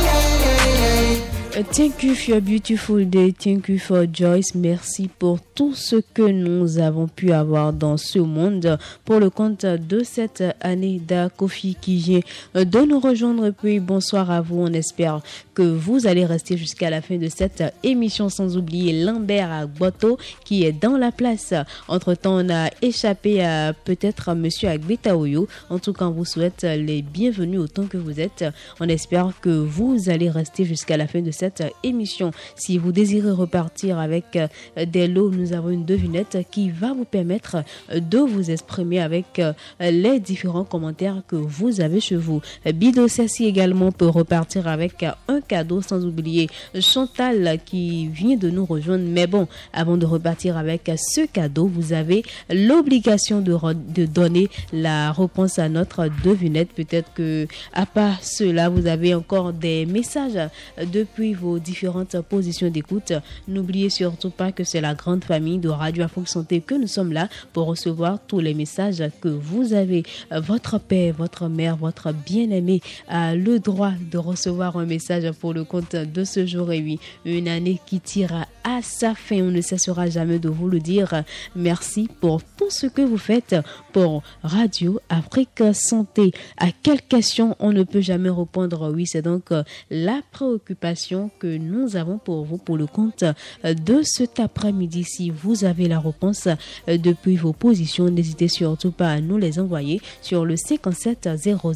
[SPEAKER 7] day.
[SPEAKER 1] Thank you for a beautiful day. Thank you for Joyce. Merci pour tout ce que nous avons pu avoir dans ce monde pour le compte de cette année d'Akofi qui vient de nous rejoindre. Puis bonsoir à vous. On espère que vous allez rester jusqu'à la fin de cette émission, sans oublier Lambert Agboto qui est dans la place. Entre-temps, on a échappé à peut-être Monsieur Agbetaoyo. En tout cas, on vous souhaite les bienvenus autant que vous êtes. On espère que vous allez rester jusqu'à la fin de cette émission. Si vous désirez repartir avec des lots, nous avons une devinette qui va vous permettre de vous exprimer avec les différents commentaires que vous avez chez vous. Bido Sassi également peut repartir avec un cadeau, sans oublier Chantal qui vient de nous rejoindre. Mais bon, avant de repartir avec ce cadeau, vous avez l'obligation de donner la réponse à notre devinette. Peut-être que à part cela, vous avez encore des messages depuis vos différentes positions d'écoute. N'oubliez surtout pas que c'est la grande famille de Radio Afrique Santé que nous sommes là pour recevoir tous les messages que vous avez. Votre père, votre mère, votre bien-aimé a le droit de recevoir un message pour le compte de ce jour. Et oui, une année qui tire à sa fin. On ne cessera jamais de vous le dire. Merci pour tout ce que vous faites pour Radio Afrique Santé. À quelle question on ne peut jamais répondre? Oui, c'est donc la préoccupation que nous avons pour vous pour le compte de cet après-midi. Si vous avez la réponse depuis vos positions, n'hésitez surtout pas à nous les envoyer sur le 57 00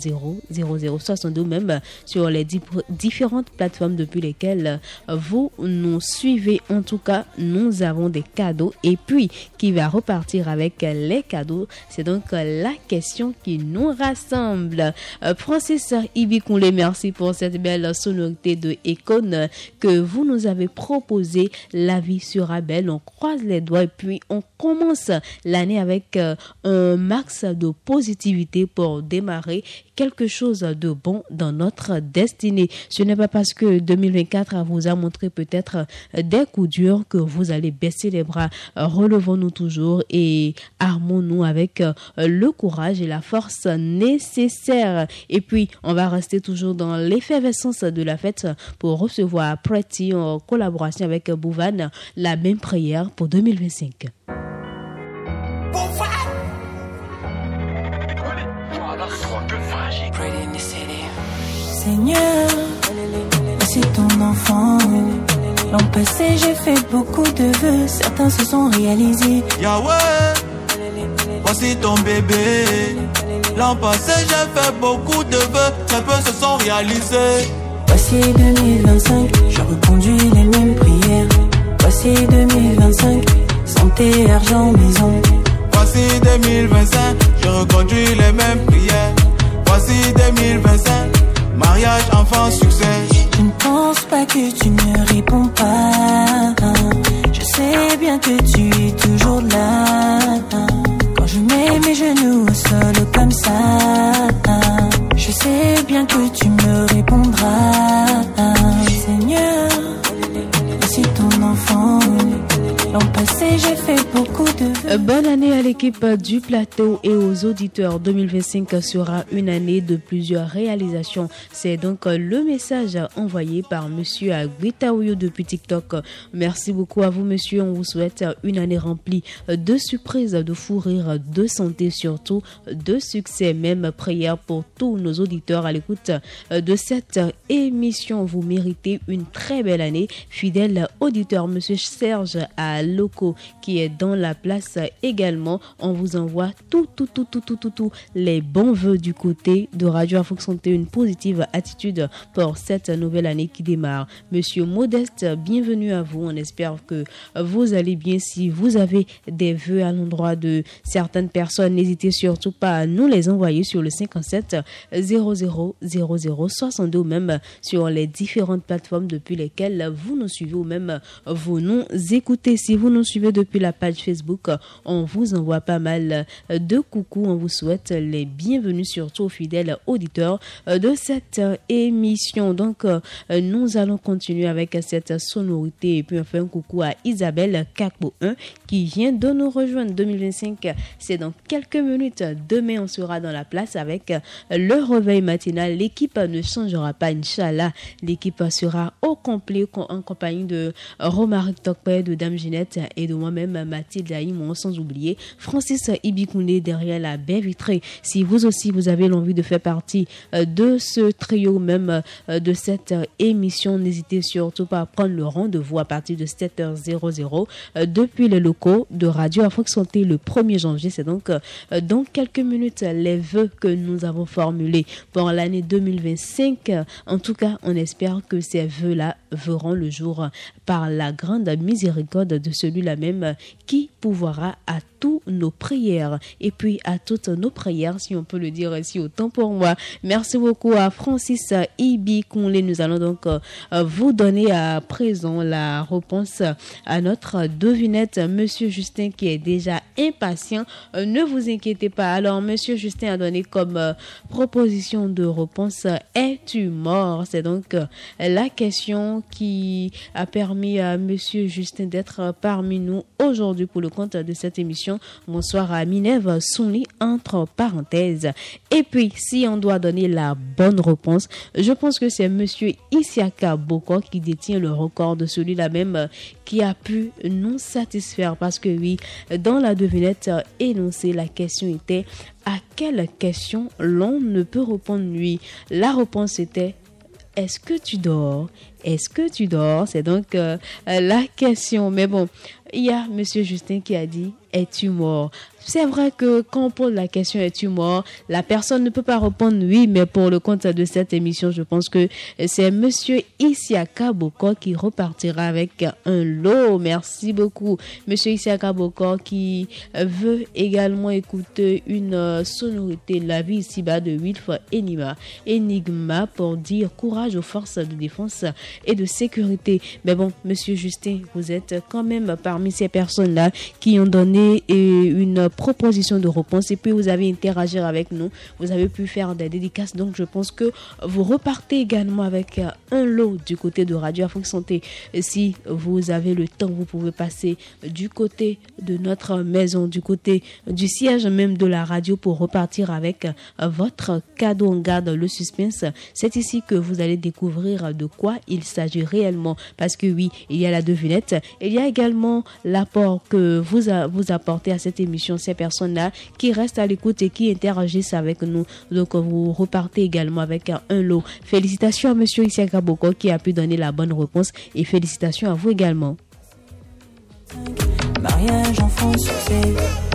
[SPEAKER 1] 0062, même sur les différentes plateformes depuis lesquelles vous nous suivez. En tout cas, nous avons des cadeaux et puis qui va repartir avec les cadeaux. C'est donc la question qui nous rassemble. Francis Ibikunle, merci pour cette belle sonorité de Econ que vous nous avez proposé. La vie sera belle. On croise les doigts et puis on commence l'année avec un max de positivité pour démarrer quelque chose de bon dans notre destinée. Ce n'est pas parce que 2024 vous a montré peut-être des coups durs que vous allez baisser les bras. Relevons-nous toujours et armons-nous avec le courage et la force nécessaires. Et puis, on va rester toujours dans l'effervescence de la fête pour recevoir Pretty en collaboration avec Bouvan, la même prière pour 2025.
[SPEAKER 8] Seigneur, voici ton enfant. L'an passé, j'ai fait beaucoup de vœux, certains se sont réalisés.
[SPEAKER 6] Yahweh, voici ton bébé. L'an passé, j'ai fait beaucoup de vœux, très peu se sont réalisés.
[SPEAKER 8] Voici 2025, je reconduis les mêmes prières. Voici 2025, santé, argent, maison.
[SPEAKER 6] Voici 2025, je reconduis les mêmes prières. Voici 2025, mariage, enfant, succès.
[SPEAKER 8] Je ne pense pas que tu ne réponds pas. Je sais bien que tu es toujours là. Quand je mets mes genoux au sol comme ça, je sais bien que tu me répondras. Seigneur, voici ton enfant. L'an passé, j'ai fait beaucoup de...
[SPEAKER 1] Bonne année à l'équipe du plateau et aux auditeurs. 2025 sera une année de plusieurs réalisations. C'est donc le message envoyé par monsieur Aguitaouyo depuis TikTok. Merci beaucoup à vous, monsieur. On vous souhaite une année remplie de surprises, de fou rire, de santé, surtout de succès. Même prière pour tous nos auditeurs à l'écoute de cette émission. Vous méritez une très belle année. Fidèle auditeur, monsieur Serge à Loco qui est dans la place également. On vous envoie tous les bons vœux du côté de Radio Afrique Santé, une positive attitude pour cette nouvelle année qui démarre. Monsieur Modeste, bienvenue à vous. On espère que vous allez bien. Si vous avez des vœux à l'endroit de certaines personnes, n'hésitez surtout pas à nous les envoyer sur le 57 00 00 62 ou même sur les différentes plateformes depuis lesquelles vous nous suivez ou même vous nous écoutez. Si vous nous suivez depuis la page Facebook, on vous envoie pas mal de coucou. On vous souhaite les bienvenus surtout aux fidèles auditeurs de cette émission. Donc, nous allons continuer avec cette sonorité et puis on fait un coucou à Isabelle Capo 1 qui vient de nous rejoindre. 2025, c'est dans quelques minutes. Demain, on sera dans la place avec le réveil matinal. L'équipe ne changera pas, Inch'Allah. L'équipe sera au complet en compagnie de Romaric Tokpe, de Dame Ginette et de moi-même Mathilde Aïmon, sans oublier Francis Ibikoundé derrière la baie vitrée. Si vous aussi vous avez l'envie de faire partie de ce trio, même de cette émission, n'hésitez surtout pas à prendre le rendez-vous à partir de 7h00 depuis les locaux de Radio Afrique Santé le 1er janvier. C'est donc dans quelques minutes les vœux que nous avons formulés pour l'année 2025. En tout cas, on espère que ces vœux-là verront le jour par la grande miséricorde de celui-là même qui pourvoira à tous nos prières et puis à toutes nos prières, si on peut le dire ainsi, autant pour moi. Merci beaucoup à Francis Ibikoundé. Nous allons donc vous donner à présent la réponse à notre devinette. Monsieur Justin qui est déjà impatient, ne vous inquiétez pas. Alors, monsieur Justin a donné comme proposition de réponse « Es-tu mort ?» C'est donc la question qui a permis à monsieur Justin d'être parmi nous aujourd'hui pour le compte de cette émission. Bonsoir à Minève Sounli entre parenthèses. Et puis, si on doit donner la bonne réponse, je pense que c'est monsieur Isiaka Boko qui détient le record de celui-là même qui a pu nous satisfaire parce que oui, dans la devinette énoncée, la question était à quelle question l'on ne peut répondre oui. La réponse était est-ce que tu dors? Est-ce que tu dors? C'est donc la question. Mais bon, il y a monsieur Justin qui a dit es-tu mort? C'est vrai que quand on pose la question es-tu mort, la personne ne peut pas répondre oui, mais pour le compte de cette émission, je pense que c'est monsieur Isiaka Boko qui repartira avec un lot. Merci beaucoup monsieur Isiaka Boko qui veut également écouter une sonorité La vie ici-bas de Wilf Enigma pour dire courage aux forces de défense et de sécurité. Mais bon, monsieur Justin, vous êtes quand même parmi ces personnes-là qui ont donné une proposition de réponse et puis vous avez interagi avec nous, vous avez pu faire des dédicaces, donc je pense que vous repartez également avec un lot du côté de Radio Afrique Santé. Et si vous avez le temps, vous pouvez passer du côté de notre maison, du côté du siège même de la radio pour repartir avec votre cadeau. On garde le suspense. C'est ici que vous allez découvrir de quoi il s'agit réellement parce que oui, il y a la devinette, il y a également l'apport que vous apportez à cette émission, ces personnes-là qui restent à l'écoute et qui interagissent avec nous. Donc, vous repartez également avec un lot. Félicitations à monsieur Isiaka Boko qui a pu donner la bonne réponse et félicitations à vous également.
[SPEAKER 8] Mariage, enfant, succès.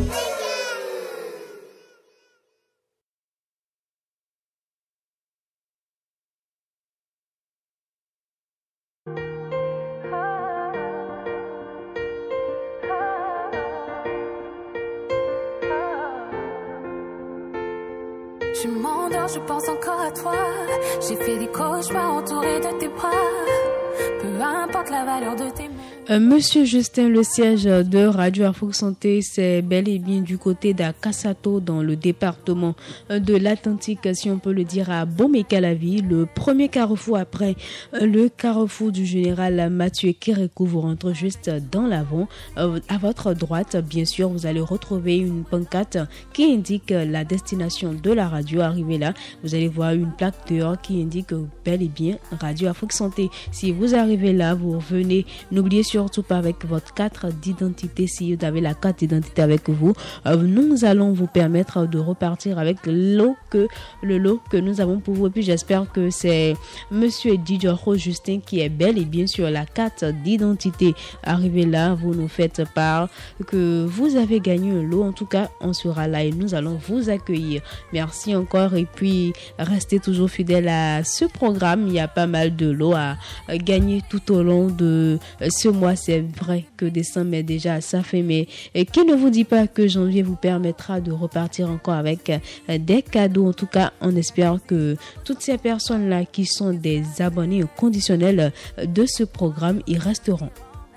[SPEAKER 9] Je m'endors, je pense encore à toi. J'ai fait des cauchemars entourés de tes bras. Peu importe la valeur de tes mains.
[SPEAKER 1] Monsieur Justin, le siège de Radio Afrique Santé, c'est bel et bien du côté d'Akasato, dans le département de l'Atlantique, si on peut le dire, à Bomé-Calavi, le premier carrefour après le carrefour du général Mathieu Kérékou. Vous rentrez juste dans l'avant. À votre droite, bien sûr, vous allez retrouver une pancarte qui indique la destination de la radio. Arrivé là, vous allez voir une plaque dehors qui indique bel et bien Radio Afrique Santé. Si vous arrivez là, vous revenez, n'oubliez surtout pas avec votre carte d'identité. Si vous avez la carte d'identité avec vous, nous allons vous permettre de repartir avec le lot que nous avons pour vous. Et puis j'espère que c'est Monsieur Didjoro Justin qui est bel et bien sur la carte d'identité. Arrivé là, vous nous faites part que vous avez gagné un lot. En tout cas, on sera là et nous allons vous accueillir. Merci encore et puis restez toujours fidèles à ce programme. Il y a pas mal de lots à gagner tout au long de ce mois. C'est vrai que décembre est déjà ça fait, mais qui ne vous dit pas que janvier vous permettra de repartir encore avec des cadeaux. En tout cas, on espère que toutes ces personnes-là qui sont des abonnés conditionnels de ce programme, y resteront.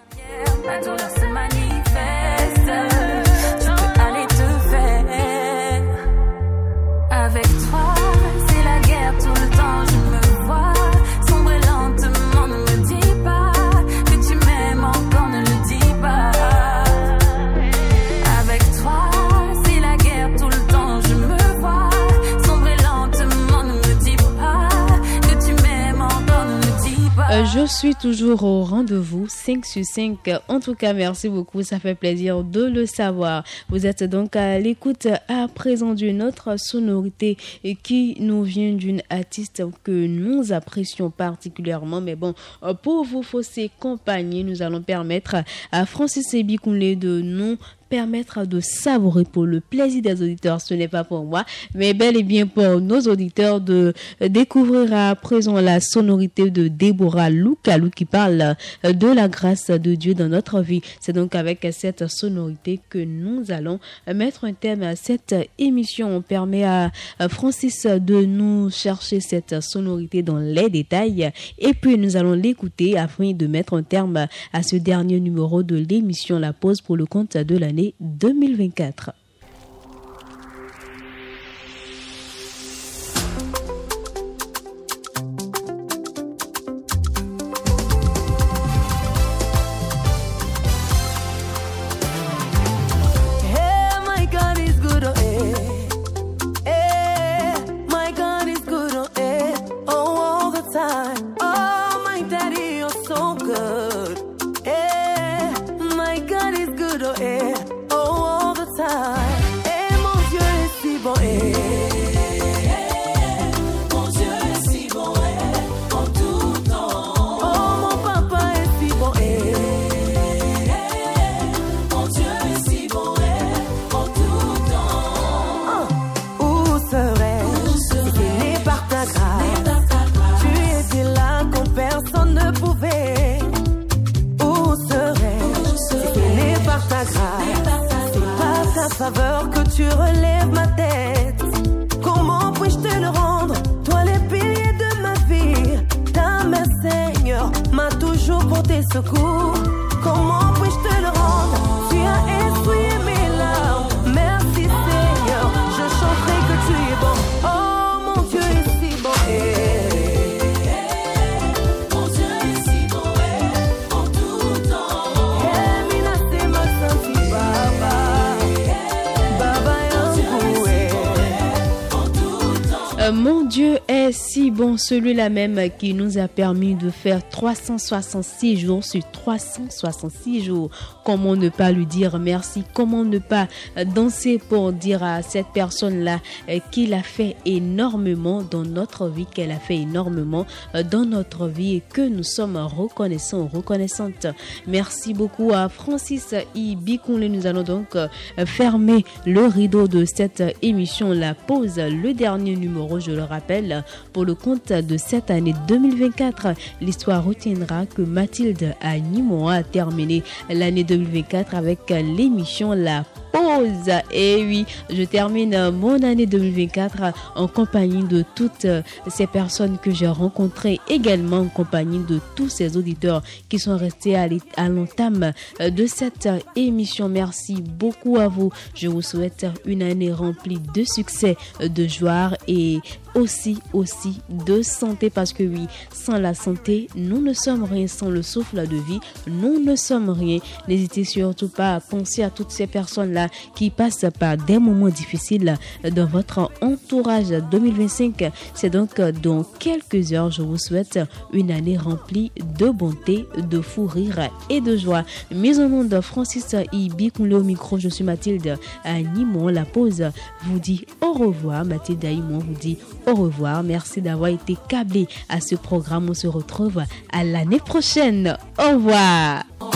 [SPEAKER 9] Avec toi, c'est la guerre tout le temps, je me vois sombrer lentement, ne me dis pas que tu m'aimes encore, ne le dis pas. Avec toi, c'est la guerre tout le temps, je me vois sombrer lentement, ne me dis pas que tu m'aimes encore, ne le dis pas.
[SPEAKER 1] Je suis toujours au rendez-vous 5 sur 5. En tout cas, merci beaucoup. Ça fait plaisir de le savoir. Vous êtes donc à l'écoute à présent d'une autre sonorité qui nous vient d'une artiste que nous apprécions particulièrement. Mais bon, pour vous fausser compagnie, nous allons permettre à Francis Ebikounle de nous permettre de savourer pour le plaisir des auditeurs. Ce n'est pas pour moi, mais bel et bien pour nos auditeurs de découvrir à présent la sonorité de Deborah Loukalou qui parle de la grâce de Dieu dans notre vie. C'est donc avec cette sonorité que nous allons mettre un thème à cette émission. On permet à Francis de nous chercher cette sonorité dans les détails et puis nous allons l'écouter afin de mettre un terme à ce dernier numéro de l'émission La Pause pour le compte de l'année 2024.
[SPEAKER 10] Faveur que tu relèves ma tête. Comment puis-je te le rendre? Toi les piliers de ma vie. Ta main Seigneur m'a toujours porté secours. Comment puis-je te le rendre? Tu as essuyé mes larmes. Merci Seigneur, je chanterai que tu es bon. Oh mon Dieu est si bon.
[SPEAKER 9] Mon Dieu est si bon en tout temps.
[SPEAKER 10] Mina c'est ma sainte Baba.
[SPEAKER 1] Mon Dieu est si bon, celui-là même qui nous a permis de faire 366 jours sur 366 jours. Comment ne pas lui dire merci? Comment ne pas danser pour dire à cette personne-là qu'il a fait énormément dans notre vie, qu'elle a fait énormément dans notre vie et que nous sommes reconnaissants, reconnaissantes. Merci beaucoup à Francis Ibikounle. Nous allons donc fermer le rideau de cette émission La Pause, le dernier numéro, je le rappelle, pour le compte de cette année 2024. L'histoire retiendra que Mathilde Animoa a terminé l'année 2024 avec l'émission La Pause. pause. Et oui, je termine mon année 2024 en compagnie de toutes ces personnes que j'ai rencontrées, également en compagnie de tous ces auditeurs qui sont restés à l'entame de cette émission. Merci beaucoup à vous. Je vous souhaite une année remplie de succès, de joie et aussi de santé, parce que oui, sans la santé, nous ne sommes rien. Sans le souffle de vie, nous ne sommes rien. N'hésitez surtout pas à penser à toutes ces personnes-là qui passent par des moments difficiles dans votre entourage. 2025, c'est donc dans quelques heures. Je vous souhaite une année remplie de bonté, de fou rire et de joie. Mise en nom de Francis Ibi Kounle au micro, je suis Mathilde Animon. La pause vous dit au revoir. Mathilde Animon vous dit au revoir. Merci d'avoir été câblé à ce programme. On se retrouve à l'année prochaine. Au revoir.